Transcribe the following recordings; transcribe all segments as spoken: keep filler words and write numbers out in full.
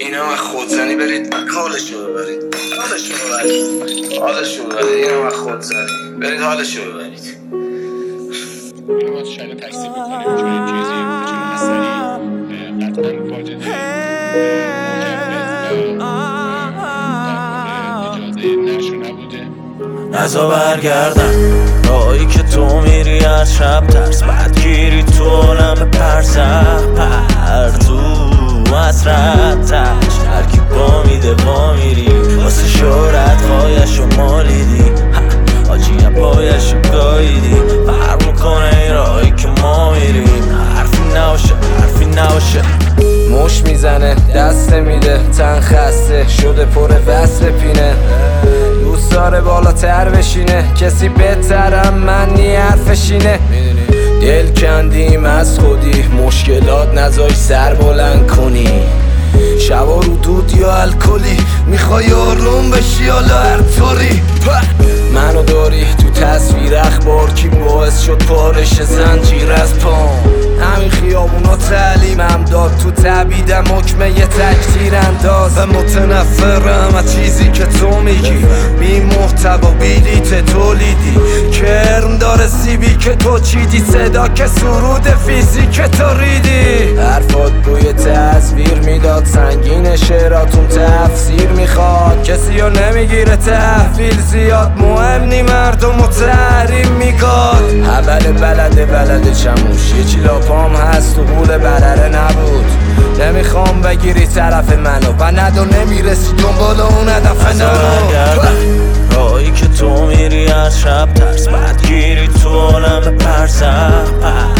اینا از خودزنی برید حالشو ببرید حالشو ببرید حالشو ببرید اینا از خودزنی برید حالشو ببرید. اینو باید شاید تکسیب بکنیم چون این چیزی چون اثری قطعا واجد اجازه نشو نبوده. نزا برگردم راهی که تو میری از شب ترس بدگیری تو عالم پرسخ پرتو حسرت تش هرکی با میده با میری واسه شهرت خواهش و مالیدی آجیم پایش رو گاییدی فرق میکنه این راهی که ما میریم حرفی نباشه حرفی نباشه. مش میزنه دست میده تن خسته شده پر وصل پینه دوست داره بالاتر بشینه کسی بهترم من نی حرفشینه دل کندیم از خودی مشکلات نزای سر بلند کنی شبا رو دود یا الکلی میخوای آروم بشی حالا هر طوری منو داری تو تصویر اخبار کی باعث شد پارش زنجیر از پام همین خیابونا تعلیمم داد تو تبیدم حکمه یه تکتیر انداز و متنفرم از چیزی که تو میگی بی محتوا بیدیت تولیدی کرم داره سیبی که تو چیدی صدا که سرود فیزیک تو ریدی حرفات بوی تصویر میداد سنگین شعراتون تفسیر میخواد کسی رو نمیگیره تحویل زیاد مهم نی مردم و تحریم میگاد اول بلده بلده چموش یه چی لاپام هست تو قول برره نبود نمیخوام بگیری طرف منو و ندو نمیرسی دنبال اون هدف نرو راهی که تو میری از شب ترس بدگیری تو عالم پرسخ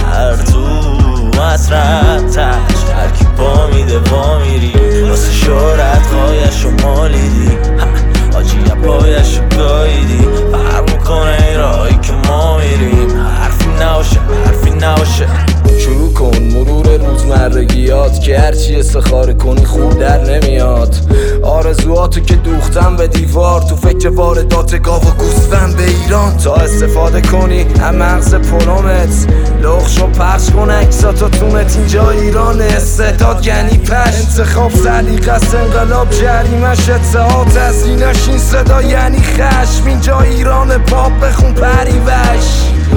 پرتو حسرت تش هرکی با میده با میری واسه شهرت خواهش و مالیدی آجی پایش رو گاییدی فرق میکنه این راهی که ما میریم حرفی نباشه حرفی نباشه. شروع کن مرور روزمرگیات که هرچی استخاره کنی خوب در نمیاد آرزوهاتو که دوختم به دیوار تو فکر واردات گاو و گوسفند به ایران تا استفاده کنی هم مغز پلومت لخشو پخش کن اکساتو تومت اینجا ایران استعداد یعنی پش انتخاب سلیقه است انقلاب جریمش اتحاد از اینش این صدا یعنی خشم اینجا ایران پاپ بخون پریوش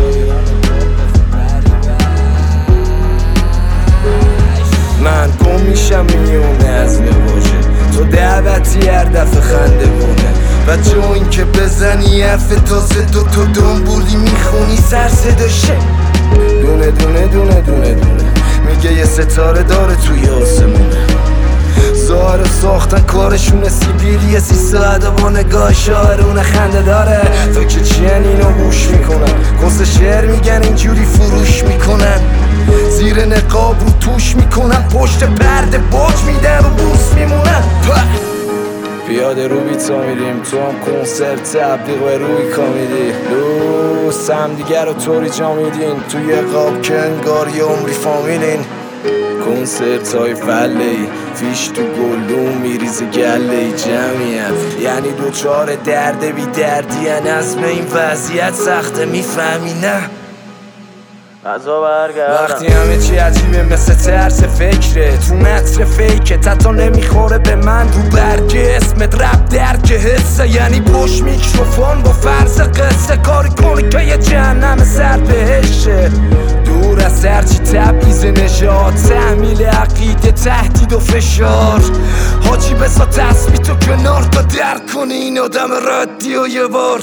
من گم میشم میونه از باشه تو دعوتی هر دفعه خنده بونه و جو این که بزنی حرف تازه دو تو دنبولی میخونی سر صداشه دونه دونه دونه دونه دونه میگه یه ستاره داره توی آسمونه ظاهر ساختن کارشونه سیبیل یه سی ساعت با نگاه شاعرونه خنده داره فکر چین اینو گوش میکنن کس شعر میگن اینجوری فروش میکنن زیر نقاب رو توش میکنن پشت پرده باج میدن و بوس میمونن پیاده رو بیتا میریم تو هم کنسرت تبلیغ و روی کامیدی لوس هم دیگر رو طوری جا میدین توی قاب که انگار یه عمری فامیلین کنسرت های فله ای فیش تو گلوم میریزه گله ای جمعیت یعنی دوچار درده بی دردی نظم این وضعیت سخته میفهمی نه نزا برگردم وقتی همه چی عجیبه مثل ترس فکره تو متر فیکه تتا نمیخوره به من رو برگه اسمت رب درک حسه یعنی پشت میکروفون با فرض قصه کاری کنی که یه جهنم سر بهشه دور از هرچی تبعیض نژاد تحمیل عقیده تهدید و فشار حاجی بسا تثبیت و کنار تا درک کنی این آدم ردی و یه بار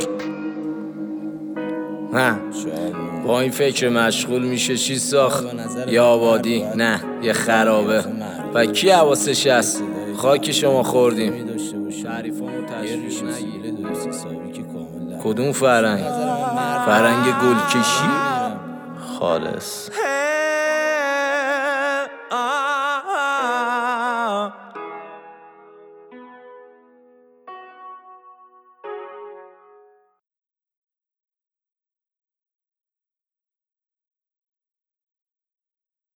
نه با این فکر مشغول میشه چی ساخت یا آبادی نه یه خرابه و کی حواسش هست خاک شما خوردیم کدوم فرنگ فرنگ گلکشی خالص